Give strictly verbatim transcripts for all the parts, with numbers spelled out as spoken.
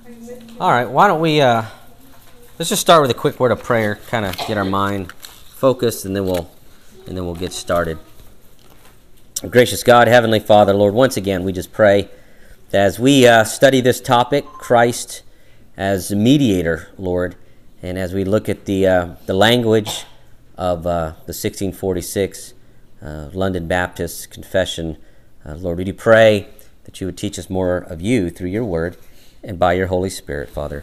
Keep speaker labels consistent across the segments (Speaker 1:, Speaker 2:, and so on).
Speaker 1: All right, why don't we, uh, let's just start with a quick word of prayer, kind of get our mind focused, and then we'll, and then we'll get started. Gracious God, Heavenly Father, Lord, once again, we just pray that as we uh, study this topic, Christ as mediator, Lord, and as we look at the uh, the language of uh, the sixteen forty-six uh, London Baptist Confession, uh, Lord, we do pray that you would teach us more of you through your word and by your Holy Spirit, Father.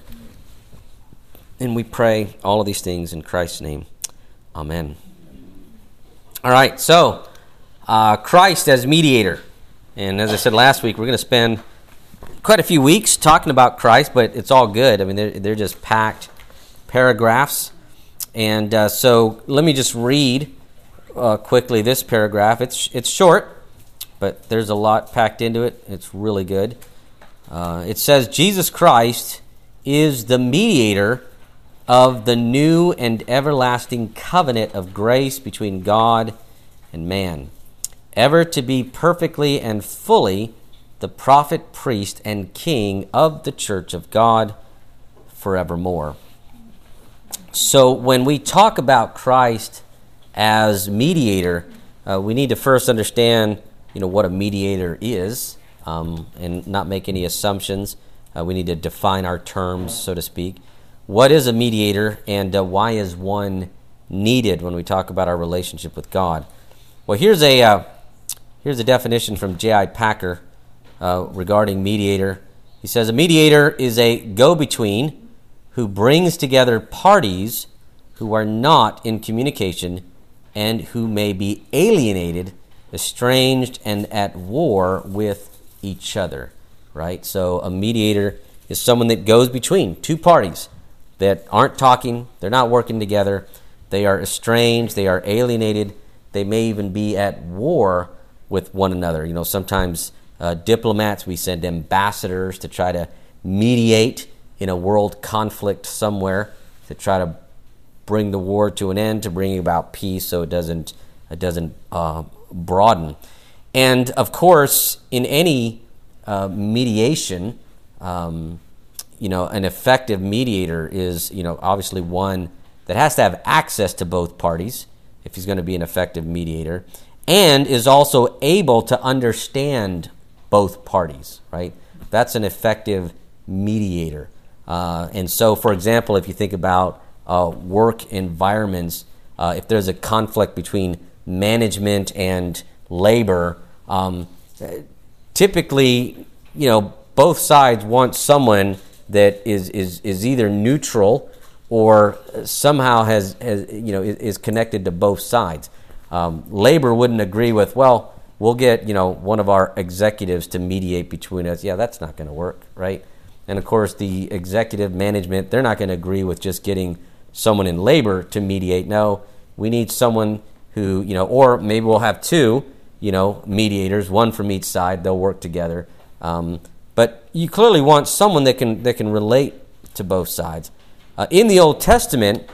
Speaker 1: And we pray all of these things in Christ's name. Amen. All right, so uh, Christ as mediator. And as I said last week, we're going to spend quite a few weeks talking about Christ, but it's all good. I mean, they're, they're just packed paragraphs. And uh, so let me just read uh, quickly this paragraph. It's it's short, but there's a lot packed into it. It's really good. Uh, it says, Jesus Christ is the mediator of the new and everlasting covenant of grace between God and man, ever to be perfectly and fully the prophet, priest, and king of the church of God forevermore. So when we talk about Christ as mediator, uh, we need to first understand, you know, what a mediator is, um, and not make any assumptions. Uh, we need to define our terms, so to speak. What is a mediator, and uh, why is one needed when we talk about our relationship with God? Well, here's a uh, here's a definition from J I Packer uh, regarding mediator. He says, a mediator is a go-between who brings together parties who are not in communication and who may be alienated, estranged, and at war with each other, right? So a mediator is someone that goes between two parties that aren't talking, they're not working together, they are estranged, they are alienated, they may even be at war with one another. You know, sometimes uh, diplomats, we send ambassadors to try to mediate in a world conflict somewhere to try to bring the war to an end, to bring about peace so it doesn't it doesn't uh, broaden. And of course, in any uh, mediation, um, you know, an effective mediator is, you know, obviously one that has to have access to both parties if he's going to be an effective mediator, and is also able to understand both parties, right? That's an effective mediator. Uh, and so, for example, if you think about uh, work environments, uh, if there's a conflict between management and labor, um, typically, you know, both sides want someone that is is, is either neutral or somehow has, has you know is, is connected to both sides. Um, labor wouldn't agree with, well, we'll get, you know, one of our executives to mediate between us. Yeah, that's not going to work, right? And of course, the executive management, they're not going to agree with just getting someone in labor to mediate. No, we need someone who, you know, or maybe we'll have two, you know, mediators, one from each side. They'll work together. Um, but you clearly want someone that can that can relate to both sides. Uh, in the Old Testament,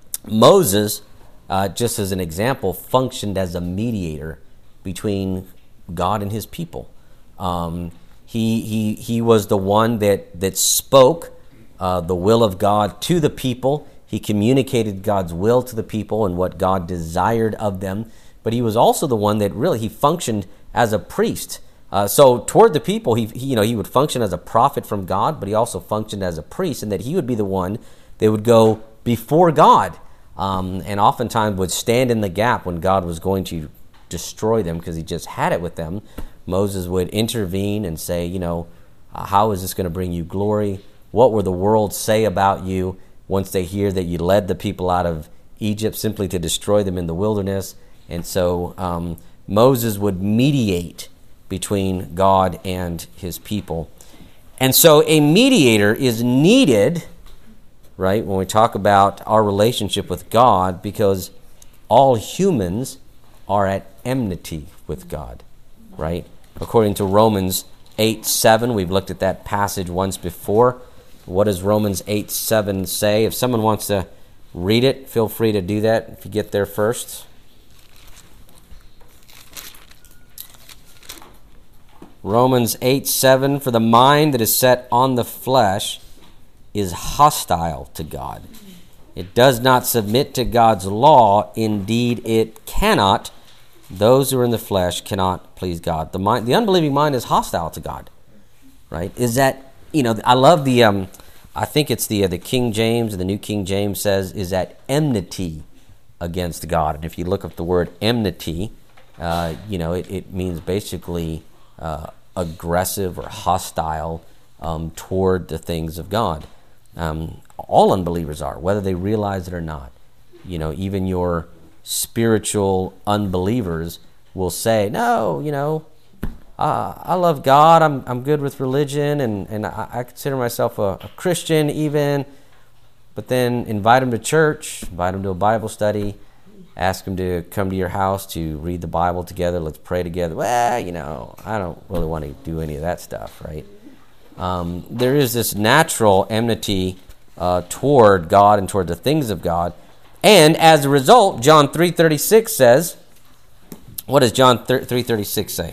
Speaker 1: Moses, uh, just as an example, functioned as a mediator between God and his people. Um, he he he was the one that that spoke uh, the will of God to the people. He communicated God's will to the people and what God desired of them. But he was also the one that really he functioned as a priest. Uh, so toward the people, he, he you know he would function as a prophet from God, but he also functioned as a priest, and that he would be the one that would go before God, um, and oftentimes would stand in the gap when God was going to destroy them because he just had it with them. Moses would intervene and say, you know, uh, how is this going to bring you glory? What will the world say about you once they hear that you led the people out of Egypt simply to destroy them in the wilderness? And so um, Moses would mediate between God and his people. And so a mediator is needed, right, when we talk about our relationship with God, because all humans are at enmity with God, right? According to Romans eight seven, we've looked at that passage once before. What does Romans eight seven say? If someone wants to read it, feel free to do that if you get there first. Romans eight seven, for the mind that is set on the flesh is hostile to God. It does not submit to God's law. Indeed, it cannot. Those who are in the flesh cannot please God. The mind, the unbelieving mind is hostile to God, right? Is that, you know, I love the, um, I think it's the uh, the King James, and the New King James says, is that enmity against God. And if you look up the word enmity, uh, you know, it, it means basically uh, aggressive or hostile um, toward the things of God. Um, all unbelievers are, whether they realize it or not. You know, even your spiritual unbelievers will say, no, you know, uh, I love God, I'm I'm good with religion, and, and I, I consider myself a, a Christian even, but then invite them to church, invite them to a Bible study, ask them to come to your house to read the Bible together, let's pray together. Well, you know, I don't really want to do any of that stuff, right? Um, there is this natural enmity uh, toward God and toward the things of God. And as a result, John three thirty-six says, what does John three thirty-six say?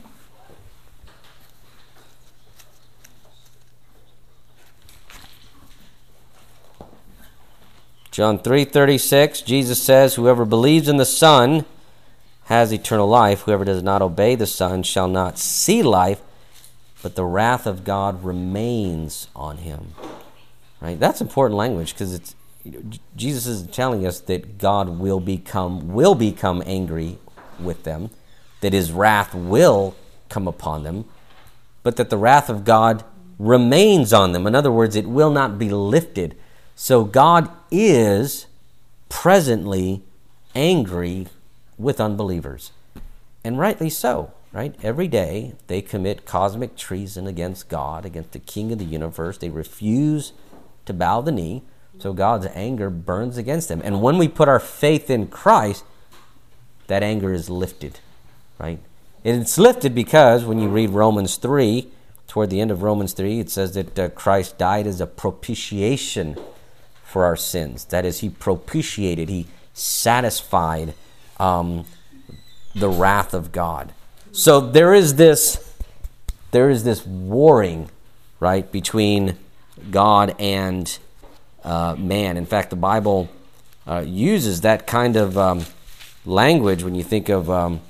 Speaker 1: John three thirty-six, Jesus says, whoever believes in the Son has eternal life. Whoever does not obey the Son shall not see life, but the wrath of God remains on him. Right? That's important language, because it's, you know, Jesus is telling us that God will become will become angry with them, that his wrath will come upon them, but that the wrath of God remains on them. In other words, it will not be lifted. So God is presently angry with unbelievers, and rightly so. Right? Every day they commit cosmic treason against God, against the King of the universe. They refuse to bow the knee, so God's anger burns against them. And when we put our faith in Christ, that anger is lifted, right? And it's lifted because when you read Romans three, toward the end of Romans three, it says that uh, Christ died as a propitiation for our sins. That is, he propitiated, he satisfied um, the wrath of God. So there is this, there is this warring, right, between God and uh, man. In fact, the Bible uh, uses that kind of um, language when you think of um,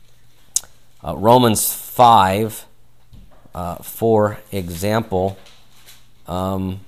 Speaker 1: uh, Romans five, uh, for example. Um,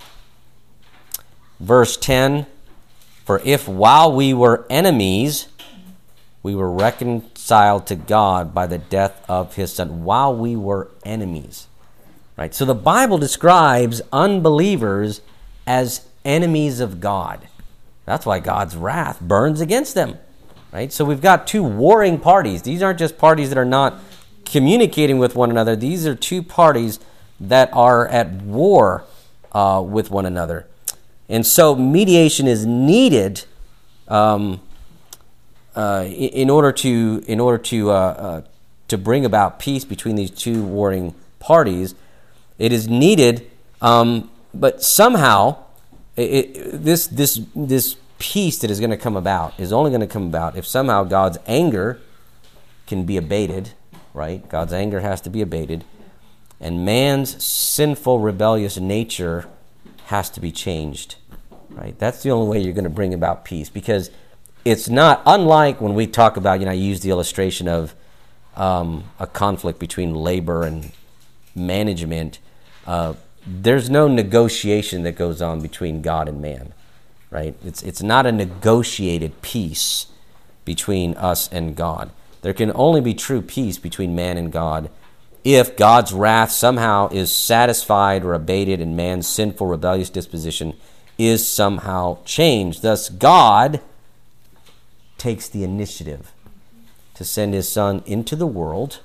Speaker 1: verse ten, for if while we were enemies, we were reconciled to God by the death of his Son, while we were enemies. Right? So the Bible describes unbelievers as enemies of God. That's why God's wrath burns against them. Right? So we've got two warring parties. These aren't just parties that are not communicating with one another. These are two parties that are at war uh, with one another. And so mediation is needed um, uh, in order to in order to uh, uh, to bring about peace between these two warring parties. It is needed, um, but somehow it, it, this this this peace that is going to come about is only going to come about if somehow God's anger can be abated. Right? God's anger has to be abated, and man's sinful, rebellious nature has to be changed. Right? That's the only way you're going to bring about peace, because it's not unlike when we talk about, you know, I use the illustration of um, a conflict between labor and management. Uh, there's no negotiation that goes on between God and man, right? It's it's not a negotiated peace between us and God. There can only be true peace between man and God if God's wrath somehow is satisfied or abated and man's sinful, rebellious disposition is somehow changed. Thus, God takes the initiative to send his Son into the world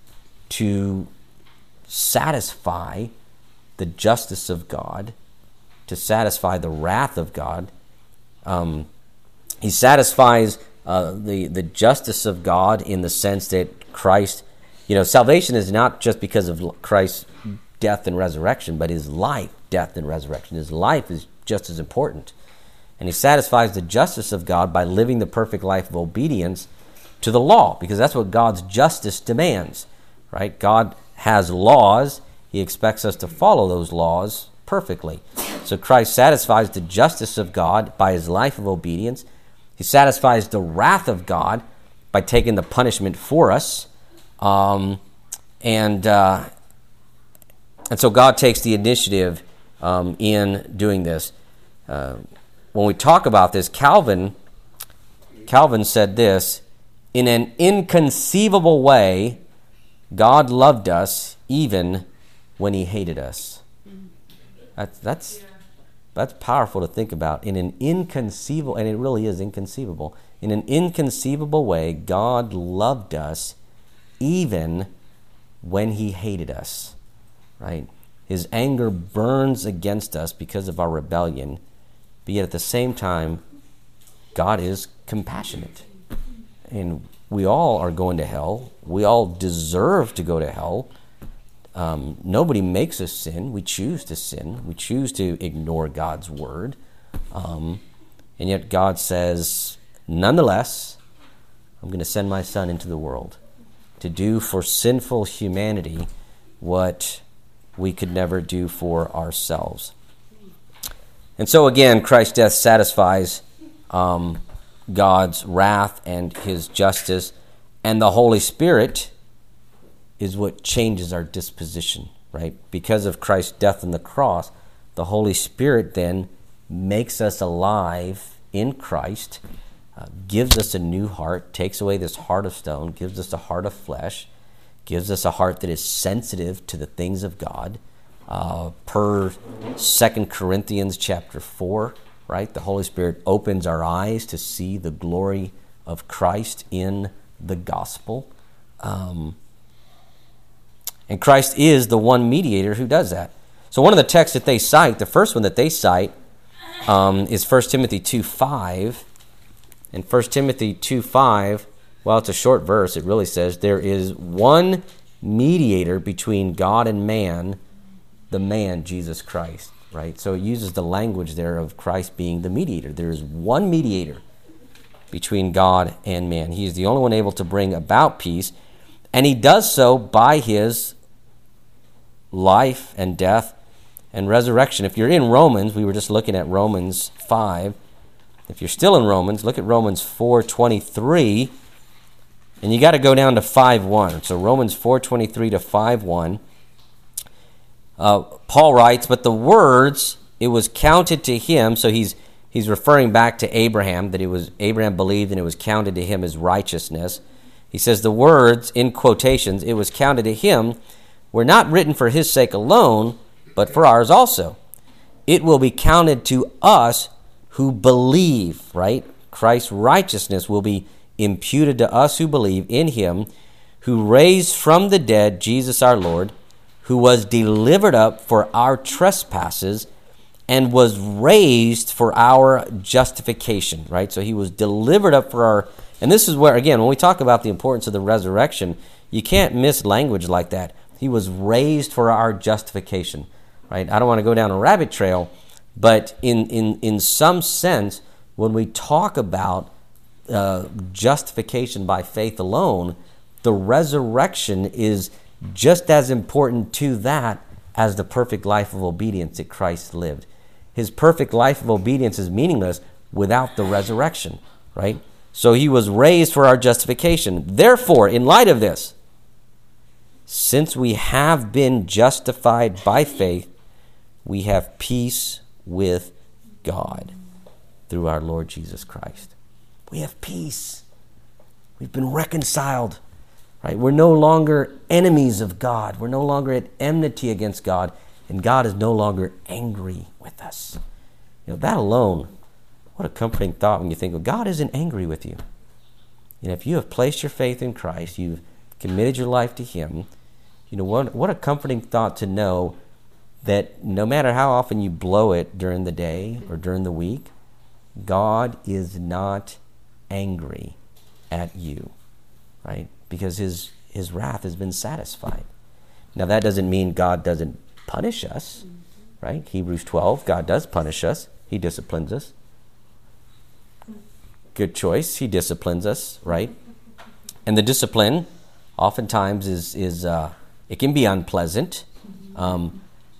Speaker 1: to satisfy the justice of God, to satisfy the wrath of God. Um, he satisfies uh, the, the justice of God in the sense that Christ, you know, salvation is not just because of Christ's death and resurrection, but his life, death, and resurrection. His life is just as important. And he satisfies the justice of God by living the perfect life of obedience to the law, because that's what God's justice demands, right? God has laws. He expects us to follow those laws perfectly. So Christ satisfies the justice of God by his life of obedience. He satisfies the wrath of God by taking the punishment for us. Um, and uh, and so God takes the initiative um, in doing this. Uh, when we talk about this, Calvin, Calvin said this, in an inconceivable way, God loved us even when he hated us. That's that's that's powerful to think about. In an inconceivable, and it really is inconceivable, in an inconceivable way, God loved us even when he hated us, right? His anger burns against us because of our rebellion, but yet at the same time, God is compassionate. And we all are going to hell. We all deserve to go to hell. Um, nobody makes us sin. We choose to sin. We choose to ignore God's word. Um, and yet God says, nonetheless, I'm going to send my son into the world to do for sinful humanity what we could never do for ourselves. And so again, Christ's death satisfies um, God's wrath and his justice, and the Holy Spirit is what changes our disposition, right? Because of Christ's death on the cross, the Holy Spirit then makes us alive in Christ, uh, gives us a new heart, takes away this heart of stone, gives us a heart of flesh, gives us a heart that is sensitive to the things of God. Uh, per Second Corinthians chapter four, right? The Holy Spirit opens our eyes to see the glory of Christ in the gospel. Um, and Christ is the one mediator who does that. So one of the texts that they cite, the first one that they cite, um, is First Timothy two five. And First Timothy two five, well, it's a short verse. It really says, there is one mediator between God and man, the man, Jesus Christ, right? So it uses the language there of Christ being the mediator. There is one mediator between God and man. He is the only one able to bring about peace, and he does so by his life and death and resurrection. If you're in Romans, we were just looking at Romans five. If you're still in Romans, look at Romans four twenty-three, and you got to go down to five one. So Romans four twenty-three to five one. Uh, Paul writes, but the words, it was counted to him, so he's he's referring back to Abraham, that it was Abraham believed and it was counted to him as righteousness. He says the words, in quotations, it was counted to him, were not written for his sake alone, but for ours also. It will be counted to us who believe, right? Christ's righteousness will be imputed to us who believe in him, who raised from the dead Jesus our Lord, who was delivered up for our trespasses and was raised for our justification, right? So he was delivered up for our, and this is where, again, when we talk about the importance of the resurrection, you can't miss language like that. He was raised for our justification, right? I don't want to go down a rabbit trail, but in, in, in some sense, when we talk about uh, justification by faith alone, the resurrection is just as important to that as the perfect life of obedience that Christ lived. His perfect life of obedience is meaningless without the resurrection, right? So he was raised for our justification. Therefore, in light of this, since we have been justified by faith, we have peace with God through our Lord Jesus Christ. We have peace. We've been reconciled. Right? We're no longer enemies of God. We're no longer at enmity against God. And God is no longer angry with us. You know, that alone, what a comforting thought when you think, well, God isn't angry with you. And if you have placed your faith in Christ, you've committed your life to him, you know, what, what a comforting thought to know that no matter how often you blow it during the day or during the week, God is not angry at you, right? Because his, his wrath has been satisfied. Now, that doesn't mean God doesn't punish us, right? Hebrews twelve, God does punish us. He disciplines us. Good choice. He disciplines us, right? And the discipline oftentimes is, is uh, it can be unpleasant. Um,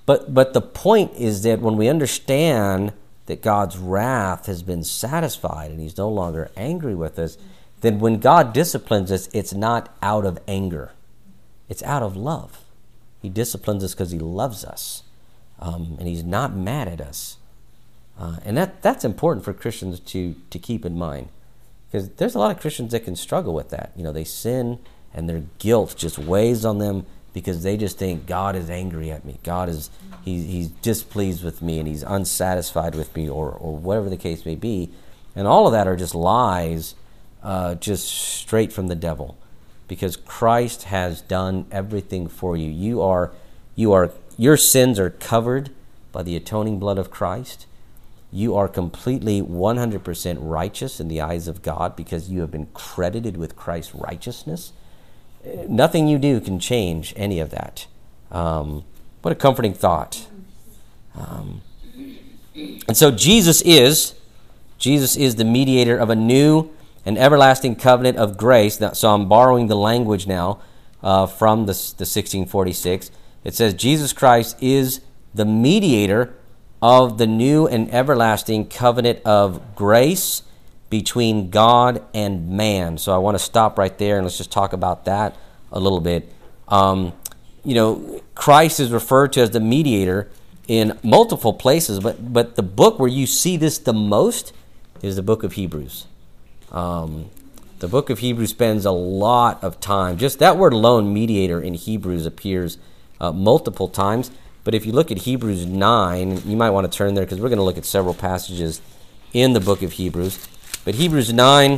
Speaker 1: But but the point is that when we understand that God's wrath has been satisfied and he's no longer angry with us, then when God disciplines us, it's not out of anger. It's out of love. He disciplines us because he loves us, um, and he's not mad at us. Uh, and that that's important for Christians to, to keep in mind, because there's a lot of Christians that can struggle with that. You know, they sin and their guilt just weighs on them because they just think God is angry at me. God is he, he's displeased with me and he's unsatisfied with me, or, or whatever the case may be. And all of that are just lies, uh, just straight from the devil, because Christ has done everything for you. You are, you are, your sins are covered by the atoning blood of Christ. You are completely one hundred percent righteous in the eyes of God because you have been credited with Christ's righteousness. Nothing you do can change any of that. Um, what a comforting thought. Um, and so Jesus is, Jesus is the mediator of a new and everlasting covenant of grace. Now, so I'm borrowing the language now uh, from the, the sixteen forty-six. It says Jesus Christ is the mediator of the new and everlasting covenant of grace between God and man. So I want to stop right there and let's just talk about that a little bit. Um, you know, Christ is referred to as the mediator in multiple places, but but the book where you see this the most is the book of Hebrews. Um, the book of Hebrews spends a lot of time. Just that word alone, mediator, in Hebrews appears uh, multiple times. But if you look at Hebrews nine, you might want to turn there because we're going to look at several passages in the book of Hebrews. But Hebrews nine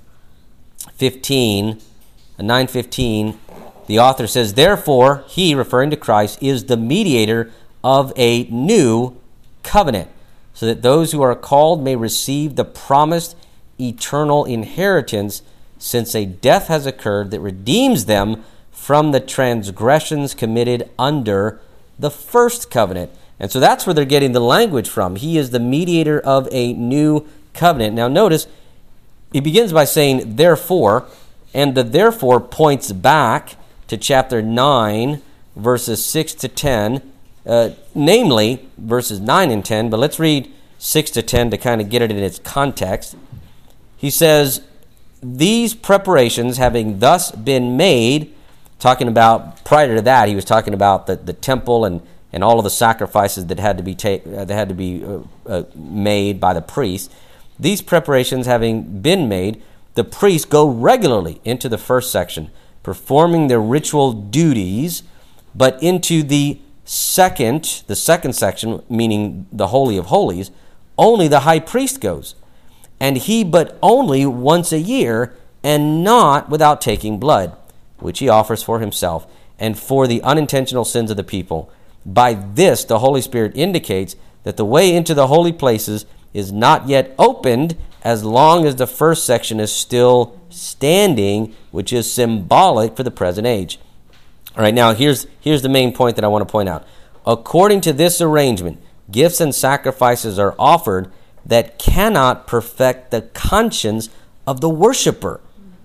Speaker 1: fifteen, nine fifteen, the author says, "Therefore, he," referring to Christ, "is the mediator of a new covenant, so that those who are called may receive the promised eternal inheritance, since a death has occurred that redeems them from the transgressions committed under the first covenant." And so that's where they're getting the language from. He is the mediator of a new covenant. Now notice, he begins by saying, "therefore," and the "therefore" points back to chapter nine, verses six to ten, uh, namely verses nine and ten, but let's read six to ten to kind of get it in its context. He says, "These preparations having thus been made," talking about, prior to that, he was talking about the, the temple and, and all of the sacrifices that had to be ta- uh, that had to be uh, uh, made by the priests. "These preparations having been made, the priests go regularly into the first section, performing their ritual duties, but into the second, the second section, meaning the Holy of Holies, only the high priest goes, and he but only once a year, and not without taking blood, which he offers for himself and for the unintentional sins of the people. By this, the Holy Spirit indicates that the way into the holy places is not yet opened as long as the first section is still standing, which is symbolic for the present age." All right, now here's, here's the main point that I want to point out. "According to this arrangement, gifts and sacrifices are offered that cannot perfect the conscience of the worshiper,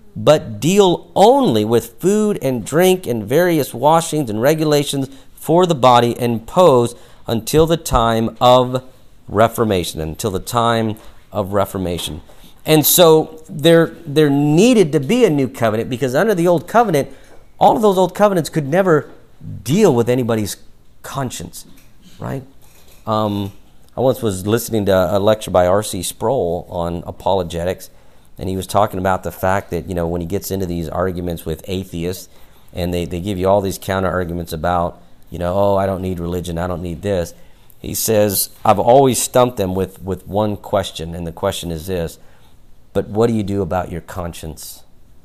Speaker 1: but deal only with food and drink and various washings and regulations for the body imposed until the time of Reformation, until the time of Reformation." And so there, there needed to be a new covenant, because under the old covenant, all of those old covenants could never deal with anybody's conscience, right? Um, I once was listening to a lecture by R C Sproul on apologetics, and he was talking about the fact that, you know, when he gets into these arguments with atheists, and they, they give you all these counter arguments about, you know, oh, I don't need religion, I don't need this. He says, I've always stumped them with, with one question, and the question is this: but what do you do about your conscience?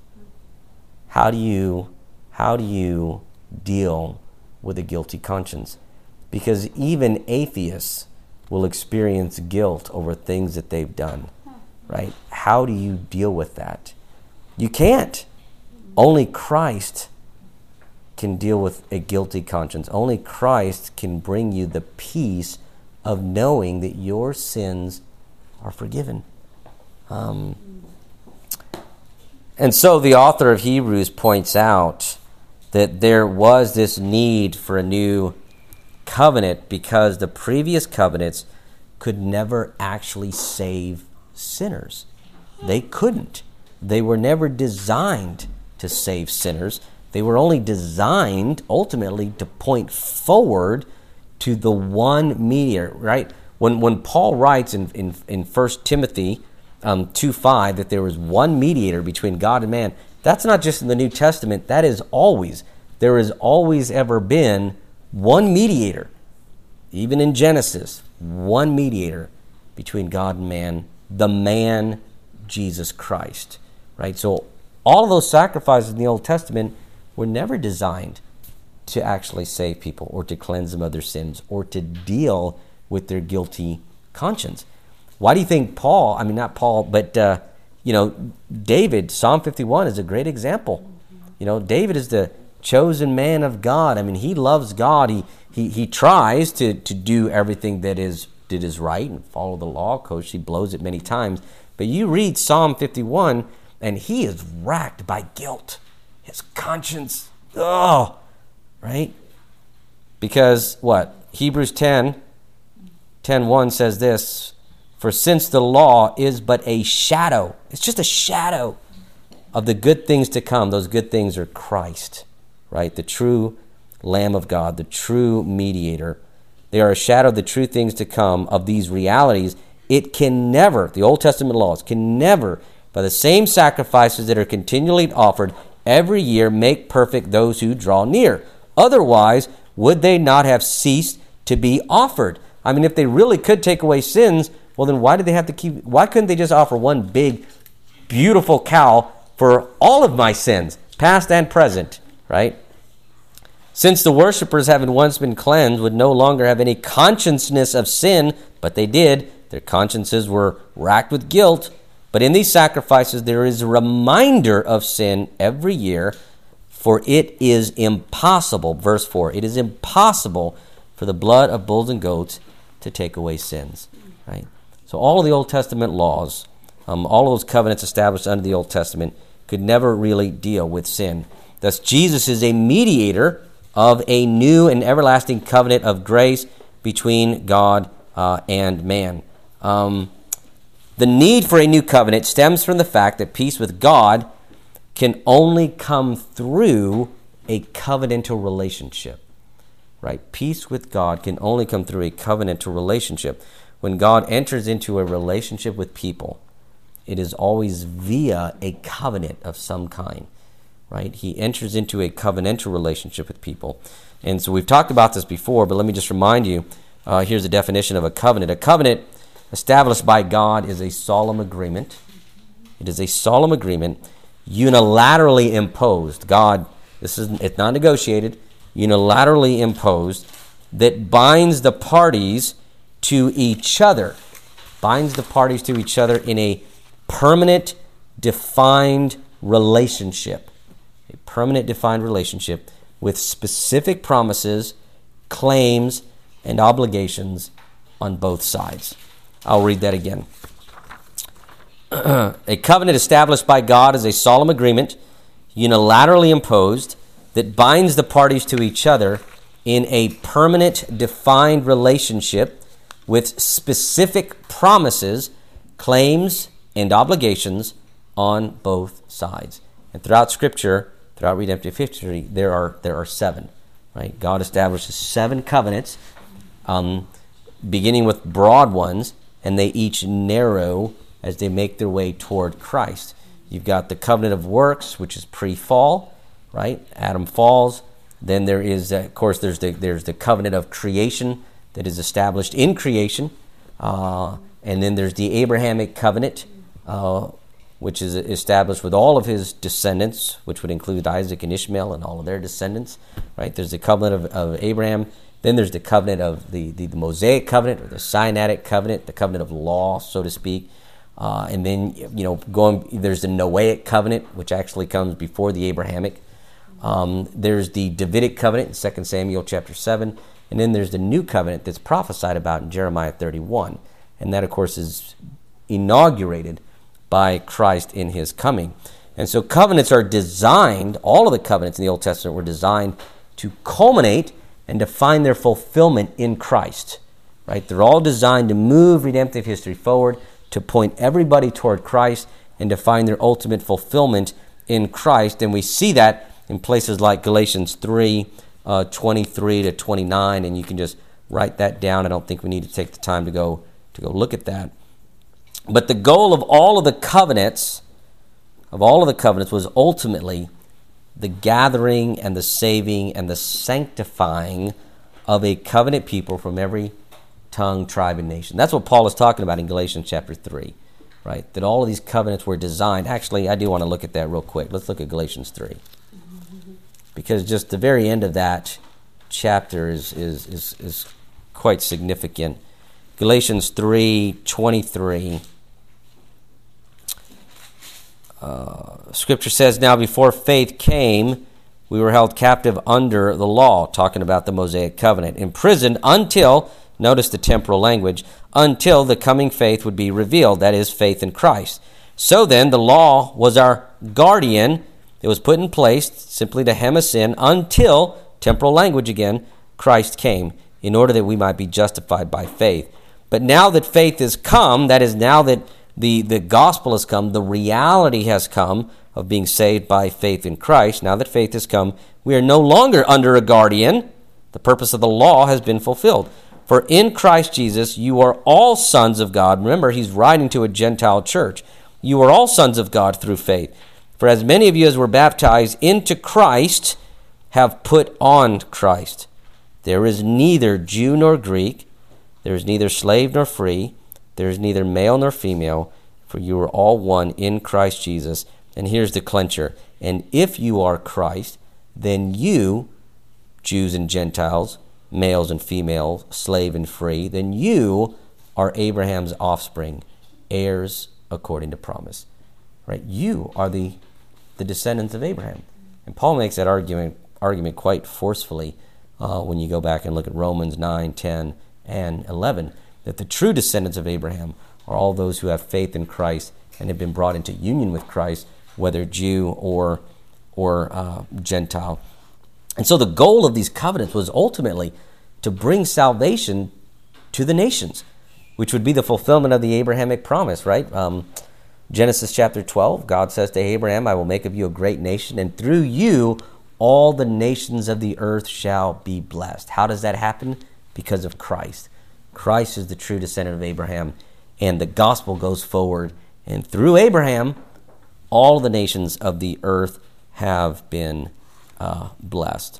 Speaker 1: How do you how do you deal with a guilty conscience? Because even atheists will experience guilt over things that they've done, right? How do you deal with that? You can't. Only Christ can deal with a guilty conscience. Only Christ can bring you the peace of knowing that your sins are forgiven. Um, and so the author of Hebrews points out that there was this need for a new covenant because the previous covenants could never actually save sinners. They couldn't. They were never designed to save sinners. They were only designed ultimately to point forward to the one mediator, right? When when Paul writes in, in, in First Timothy um, two five that there was one mediator between God and man, that's not just in the New Testament. That is always. There has always ever been one mediator. Even in Genesis, one mediator between God and man, the man Jesus Christ, right? So all of those sacrifices in the Old Testament were never designed to actually save people or to cleanse them of their sins or to deal with their guilty conscience. Why do you think Paul, I mean not Paul, but uh, you know, David, Psalm fifty-one is a great example. You know, David is the chosen man of God. I mean, he loves God. He he he tries to to do everything that is that is right and follow the law. Of course, he blows it many times. But you read Psalm fifty-one, and he is racked by guilt. His conscience, oh, right? Because what? Hebrews ten, ten one says this, for since the law is but a shadow, it's just a shadow of the good things to come. Those good things are Christ, right? The true Lamb of God, the true mediator. They are a shadow of the true things to come, of these realities. It can never, the Old Testament laws, can never, by the same sacrifices that are continually offered every year, make perfect those who draw near. Otherwise, would they not have ceased to be offered? I mean, if they really could take away sins, well, then why did they have to keep, why couldn't they just offer one big, beautiful cow for all of my sins, past and present, right? Since the worshipers, having once been cleansed, would no longer have any consciousness of sin, but they did, their consciences were racked with guilt. But in these sacrifices, there is a reminder of sin every year, for it is impossible, verse four, it is impossible for the blood of bulls and goats to take away sins, right? So all of the Old Testament laws, um, all of those covenants established under the Old Testament could never really deal with sin. Thus, Jesus is a mediator of a new and everlasting covenant of grace between God uh, and man. Um, the need for a new covenant stems from the fact that peace with God can only come through a covenantal relationship, right? Peace with God can only come through a covenantal relationship. When God enters into a relationship with people, it is always via a covenant of some kind, right? He enters into a covenantal relationship with people. And so we've talked about this before, but let me just remind you, uh, here's the definition of a covenant. A covenant established by God is a solemn agreement. It is a solemn agreement unilaterally imposed. God, this is it's not negotiated, unilaterally imposed, that binds the parties to each other, binds the parties to each other in a permanent, defined relationship. A permanent, defined relationship with specific promises, claims, and obligations on both sides. I'll read that again. A covenant established by God is a solemn agreement, unilaterally imposed, that binds the parties to each other in a permanent, defined relationship with specific promises, claims, and obligations on both sides. And throughout Scripture, throughout redemptive history, there are there are seven. Right? God establishes seven covenants, um, beginning with broad ones, and they each narrow as they make their way toward Christ. You've got the covenant of works, which is pre-fall, right? Adam falls. Then there is, uh, of course, there's the there's the covenant of creation that is established in creation, uh, and then there's the Abrahamic covenant, uh, which is established with all of his descendants, which would include Isaac and Ishmael and all of their descendants, right? There's the covenant of, of Abraham. Then there's the covenant of the, the, the Mosaic covenant, or the Sinaitic covenant, the covenant of law, so to speak. Uh, and then, you know, going there's the Noahic covenant, which actually comes before the Abrahamic. Um, there's the Davidic covenant in Second Samuel chapter seven. And then there's the new covenant that's prophesied about in Jeremiah thirty-one. And that, of course, is inaugurated by Christ in his coming. And so covenants are designed, all of the covenants in the Old Testament were designed to culminate and to find their fulfillment in Christ. Right? They're all designed to move redemptive history forward, to point everybody toward Christ, and to find their ultimate fulfillment in Christ. And we see that in places like Galatians three, uh, twenty-three to twenty-nine, and you can just write that down. I don't think we need to take the time to go to go look at that. But the goal of all of the covenants, of all of the covenants, was ultimately the gathering and the saving and the sanctifying of a covenant people from every tongue, tribe, and nation. That's what Paul is talking about in Galatians chapter three, right? That all of these covenants were designed. Actually, I do want to look at that real quick. Let's look at Galatians three. Because just the very end of that chapter is is is, is quite significant. Galatians three twenty-three. Uh, scripture says, "Now before faith came, we were held captive under the law," talking about the Mosaic covenant, "imprisoned until," notice the temporal language, "until the coming faith would be revealed," that is, faith in Christ. "So then, the law was our guardian. It was put in place simply to hem us in until," temporal language again, "Christ came, in order that we might be justified by faith. But now that faith has come," that is, now that the, the gospel has come, the reality has come of being saved by faith in Christ, now that faith has come, we are no longer under a guardian. The purpose of the law has been fulfilled. "For in Christ Jesus you are all sons of God." Remember, he's writing to a Gentile church. "You are all sons of God through faith. For as many of you as were baptized into Christ have put on Christ. There is neither Jew nor Greek, there is neither slave nor free, there is neither male nor female, for you are all one in Christ Jesus." And here's the clincher. "And if you are Christ, then you, Jews and Gentiles, males and females, slave and free, then you are Abraham's offspring, heirs according to promise." Right? You are the, the descendants of Abraham. And Paul makes that argument argument quite forcefully uh, when you go back and look at Romans nine, ten, and eleven, that the true descendants of Abraham are all those who have faith in Christ and have been brought into union with Christ, whether Jew or, or uh, Gentile. And so the goal of these covenants was ultimately to bring salvation to the nations, which would be the fulfillment of the Abrahamic promise, right? Um, Genesis chapter twelve, God says to Abraham, "I will make of you a great nation, and through you all the nations of the earth shall be blessed." How does that happen? Because of Christ. Christ is the true descendant of Abraham, and the gospel goes forward, and through Abraham, all the nations of the earth have been uh, blessed.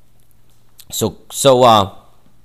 Speaker 1: So, so, uh,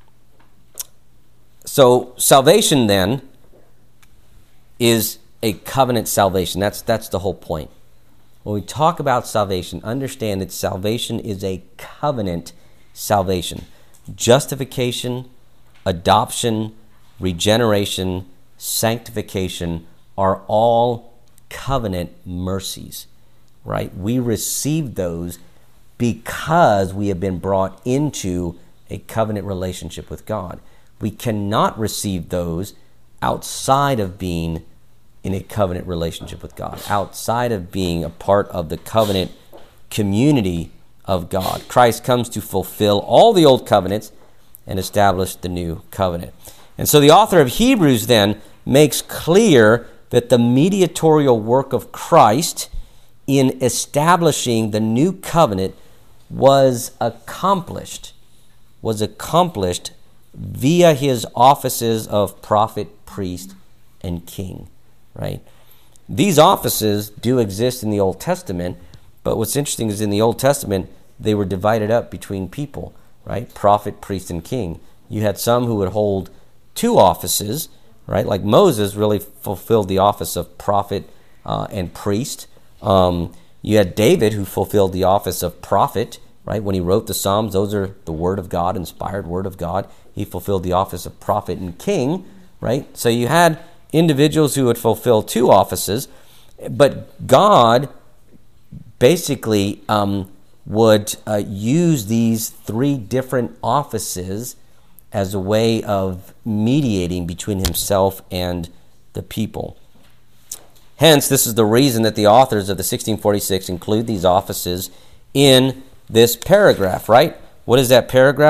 Speaker 1: so salvation then is a covenant salvation. That's that's the whole point. When we talk about salvation, understand that salvation is a covenant salvation. Justification, adoption, regeneration, sanctification are all covenant mercies, right? We receive those because we have been brought into a covenant relationship with God. We cannot receive those outside of being in a covenant relationship with God, outside of being a part of the covenant community of God. Christ comes to fulfill all the old covenants and establish the new covenant. And so the author of Hebrews then makes clear that the mediatorial work of Christ in establishing the new covenant was accomplished, was accomplished via his offices of prophet, priest, and king, right? These offices do exist in the Old Testament, but what's interesting is in the Old Testament, they were divided up between people, right? Prophet, priest, and king. You had some who would hold two offices, right? Like Moses really fulfilled the office of prophet uh, and priest. Um, you had David who fulfilled the office of prophet, right? When he wrote the Psalms, those are the word of God, inspired word of God. He fulfilled the office of prophet and king, right? So you had individuals who would fulfill two offices, but God basically um, would uh, use these three different offices as a way of mediating between himself and the people. Hence, this is the reason that the authors of the sixteen forty-six include these offices in this paragraph, right? What is that paragraph?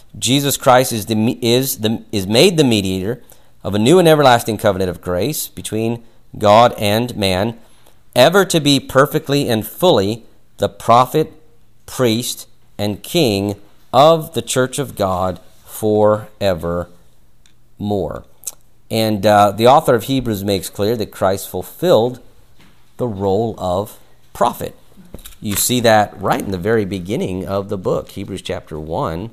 Speaker 1: Jesus Christ is the is the is made the mediator of a new and everlasting covenant of grace between God and man, ever to be perfectly and fully the prophet, priest, and king of the church of God forevermore. And uh, the author of Hebrews makes clear that Christ fulfilled the role of prophet. You see that right in the very beginning of the book, Hebrews chapter one.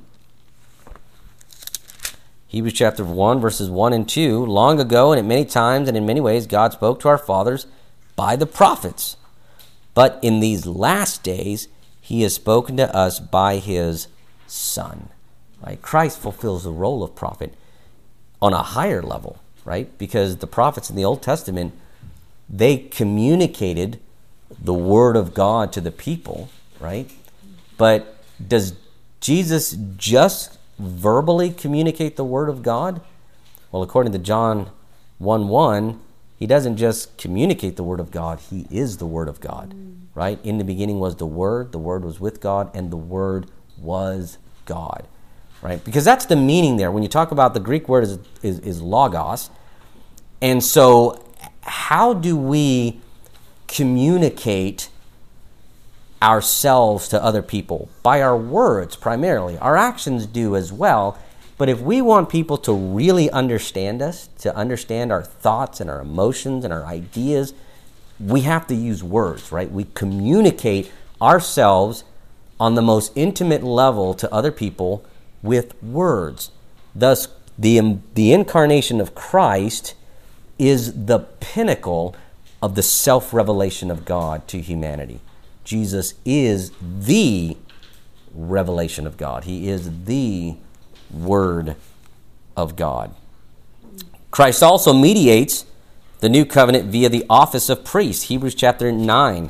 Speaker 1: Hebrews chapter one, verses one and two. Long ago, and at many times and in many ways, God spoke to our fathers by the prophets. But in these last days, he has spoken to us by his Son. Right? Christ fulfills the role of prophet on a higher level, right? Because the prophets in the Old Testament, they communicated the word of God to the people, right? But does Jesus just verbally communicate the word of God? Well, according to John one one, he doesn't just communicate the word of God, he is the word of God, right? In the beginning was the Word, the Word was with God, and the Word was God, right? Because that's the meaning there. When you talk about the Greek word is, is, is logos, and so how do we communicate ourselves to other people? By our words primarily. Our actions do as well. But if we want people to really understand us, to understand our thoughts and our emotions and our ideas, we have to use words, right? We communicate ourselves on the most intimate level to other people with words. Thus, the, the incarnation of Christ is the pinnacle of the self-revelation of God to humanity. Jesus is the revelation of God. He is the Word of God. Christ also mediates the new covenant via the office of priest. Hebrews chapter nine.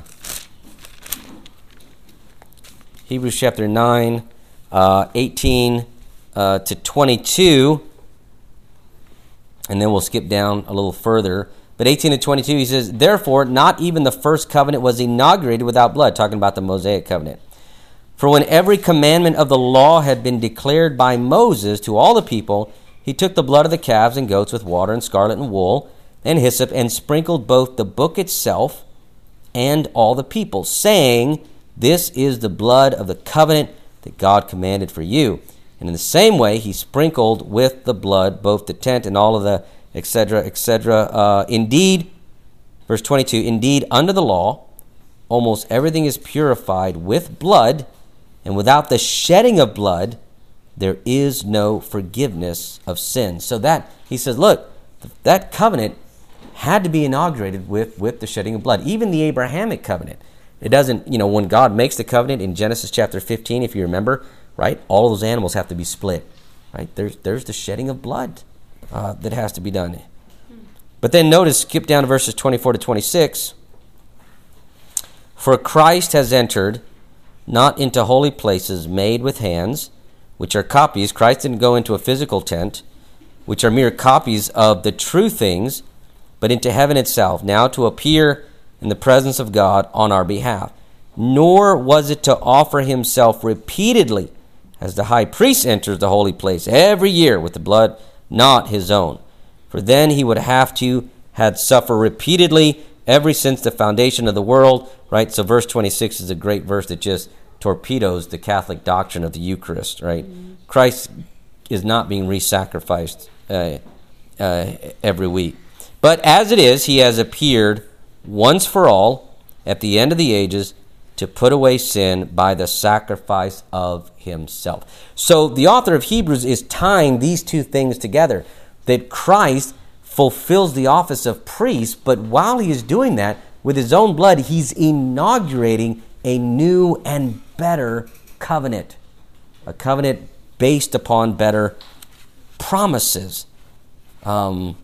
Speaker 1: Hebrews chapter nine, uh, eighteen uh, to twenty-two. And then we'll skip down a little further. But eighteen to twenty-two, he says, therefore, not even the first covenant was inaugurated without blood, talking about the Mosaic covenant. For when every commandment of the law had been declared by Moses to all the people, he took the blood of the calves and goats with water and scarlet and wool and hyssop and sprinkled both the book itself and all the people, saying, this is the blood of the covenant that God commanded for you. And in the same way, he sprinkled with the blood both the tent and all of the et cetera, et cetera. Uh, indeed, verse twenty-two, indeed, under the law, almost everything is purified with blood, and without the shedding of blood, there is no forgiveness of sins. So that, he says, look, that covenant had to be inaugurated with, with the shedding of blood. Even the Abrahamic covenant. It doesn't, you know, when God makes the covenant in Genesis chapter fifteen, if you remember, right, all of those animals have to be split, right? There's, there's the shedding of blood uh, that has to be done. But then notice, skip down to verses twenty-four to twenty-six. For Christ has entered not into holy places made with hands, which are copies. Christ didn't go into a physical tent, which are mere copies of the true things, but into heaven itself, now to appear in the presence of God on our behalf. Nor was it to offer himself repeatedly, as the high priest enters the holy place every year with the blood not his own. For then he would have to had suffer repeatedly ever since the foundation of the world, right? So verse twenty-six is a great verse that just torpedoes the Catholic doctrine of the Eucharist, right? Mm-hmm. Christ is not being re-sacrificed uh, uh, every week. But as it is, he has appeared once for all at the end of the ages to put away sin by the sacrifice of himself. So the author of Hebrews is tying these two things together, that Christ fulfills the office of priest, but while he is doing that, with his own blood, he's inaugurating a new and better covenant, a covenant based upon better promises. Um,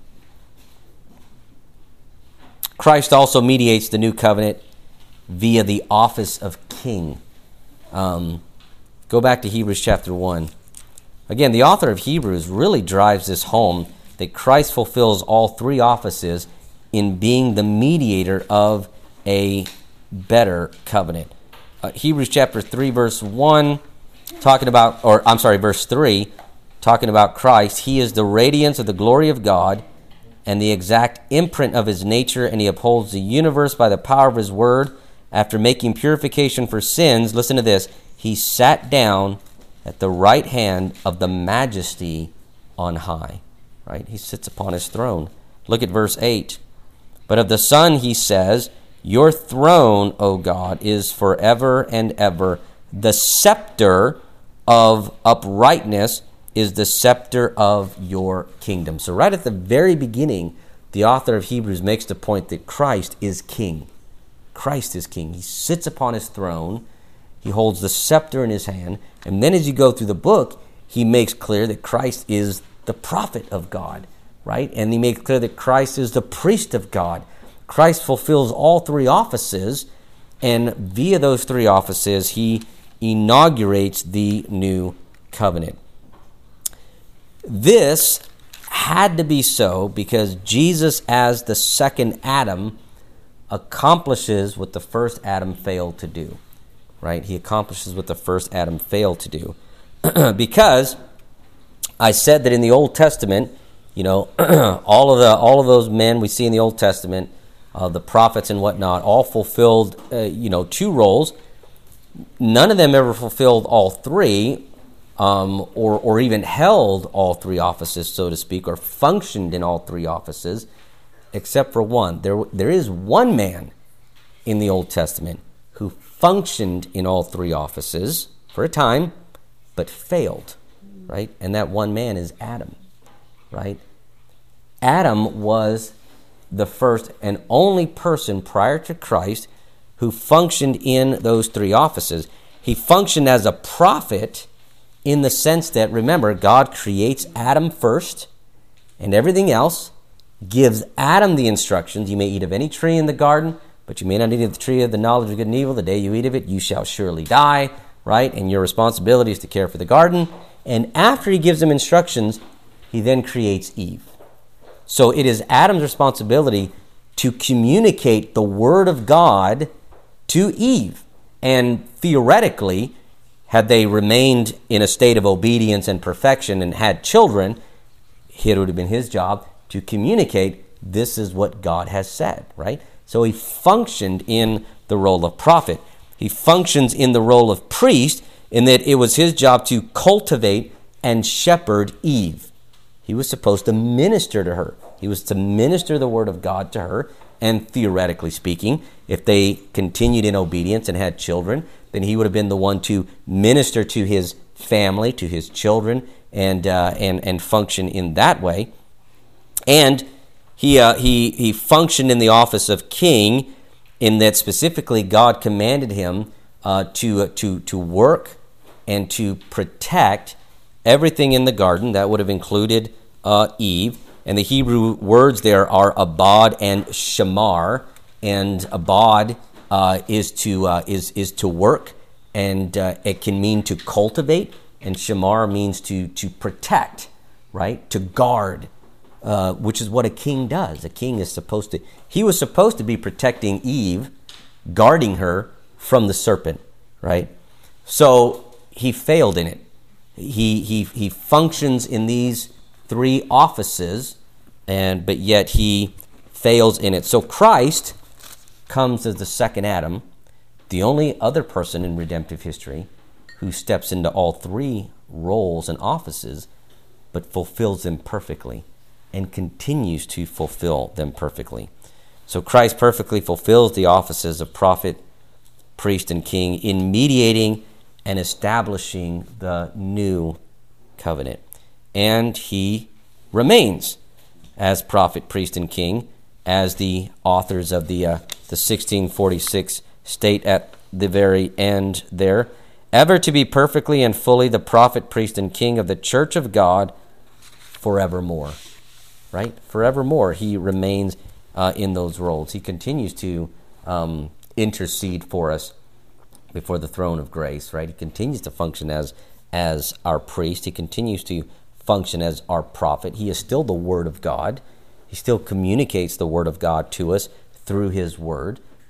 Speaker 1: Christ also mediates the new covenant via the office of king. Um, go back to Hebrews chapter one. Again, the author of Hebrews really drives this home that Christ fulfills all three offices in being the mediator of a better covenant. Uh, Hebrews chapter three, verse one, talking about, or I'm sorry, verse three, talking about Christ. He is the radiance of the glory of God and the exact imprint of his nature, and he upholds the universe by the power of his word. After making purification for sins, listen to this, he sat down at the right hand of the majesty on high. Right? He sits upon his throne. Look at verse eight. But of the Son he says, your throne, O God, is forever and ever. The scepter of uprightness is the scepter of your kingdom. So right at the very beginning, the author of Hebrews makes the point that Christ is king. Christ is king. He sits upon his throne. He holds the scepter in his hand. And then as you go through the book, he makes clear that Christ is the prophet of God, right? And he makes clear that Christ is the priest of God. Christ fulfills all three offices, and via those three offices, he inaugurates the new covenant. This had to be so because Jesus, as the second Adam, accomplishes what the first Adam failed to do, right? He accomplishes what the first Adam failed to do. Because I said that in the Old Testament, you know, all of the all of those men we see in the Old Testament, uh, the prophets and whatnot, all fulfilled, uh, you know, two roles. None of them ever fulfilled all three, um, or or even held all three offices, so to speak, or functioned in all three offices, except for one. There, there is one man in the Old Testament who functioned in all three offices for a time, but failed, right? And that one man is Adam, right? Adam was the first and only person prior to Christ who functioned in those three offices. He functioned as a prophet in the sense that, remember, God creates Adam first and everything else, gives Adam the instructions. You may eat of any tree in the garden, but you may not eat of the tree of the knowledge of good and evil. The day you eat of it, you shall surely die, right? And your responsibility is to care for the garden. And after he gives them instructions, he then creates Eve. So it is Adam's responsibility to communicate the word of God to Eve. And theoretically, had they remained in a state of obedience and perfection and had children, it would have been his job to communicate, this is what God has said, right? So he functioned in the role of prophet. He functions in the role of priest in that it was his job to cultivate and shepherd Eve. He was supposed to minister to her. He was to minister the word of God to her. And theoretically speaking, if they continued in obedience and had children, then he would have been the one to minister to his family, to his children, and uh, and and function in that way. And he uh, he he functioned in the office of king, in that specifically God commanded him uh, to uh, to to work and to protect everything in the garden. That would have included uh, Eve. And the Hebrew words there are abad and shamar. And abad uh, is to uh, is is to work, and uh, it can mean to cultivate, and shamar means to to protect, right? To guard, uh, which is what a king does. A king is supposed to. He was supposed to be protecting Eve, guarding her from the serpent, right? So he failed in it. He he he functions in these three offices, and but yet he fails in it. So Christ comes as the second Adam, the only other person in redemptive history who steps into all three roles and offices, but fulfills them perfectly and continues to fulfill them perfectly. So Christ perfectly fulfills the offices of prophet, priest, and king in mediating and establishing the new covenant. And he remains as prophet, priest, and king, as the authors of the uh, the sixteen forty-six state at the very end there, ever to be perfectly and fully the prophet, priest, and king of the church of God forevermore. Right? Forevermore, he remains uh, in those roles. He continues to um, intercede for us before the throne of grace, right? He continues to function as as our priest. He continues to function as our prophet. He is still the Word of God. He still communicates the Word of God to us through His Word.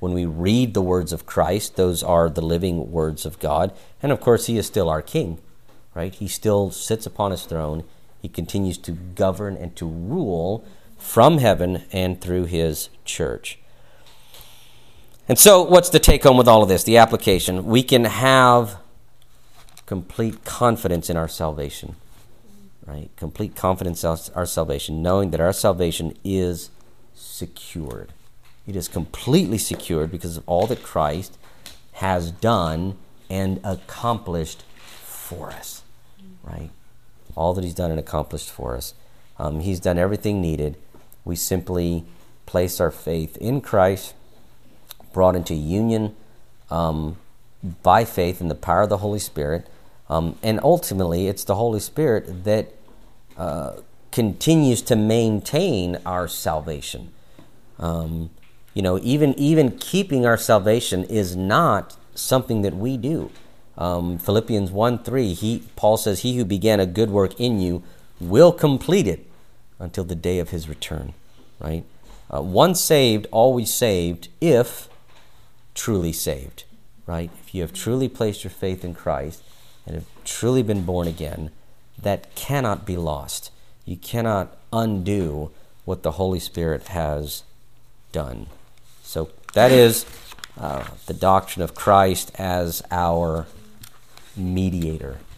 Speaker 1: When we read the words of Christ, those are the living words of God. And of course, he is still our king, right? He still sits upon his throne. He continues to govern and to rule from heaven and through his church. And so what's the take home with all of this? The application. We can have complete confidence in our salvation, right? Complete confidence in our salvation, knowing that our salvation is secured. It is completely secured because of all that Christ has done and accomplished for us, right? All that he's done and accomplished for us. Um, he's done everything needed. We simply place our faith in Christ, brought into union um, by faith in the power of the Holy Spirit. Um, and ultimately, it's the Holy Spirit that uh, continues to maintain our salvation. Um, you know, even even keeping our salvation is not something that we do. Um, Philippians one three, he, Paul says, he who began a good work in you will complete it until the day of his return, right? Uh, once saved, always saved, if truly saved, right? If you have truly placed your faith in Christ and have truly been born again, that cannot be lost. You cannot undo what the Holy Spirit has done. So that is uh, the doctrine of Christ as our mediator.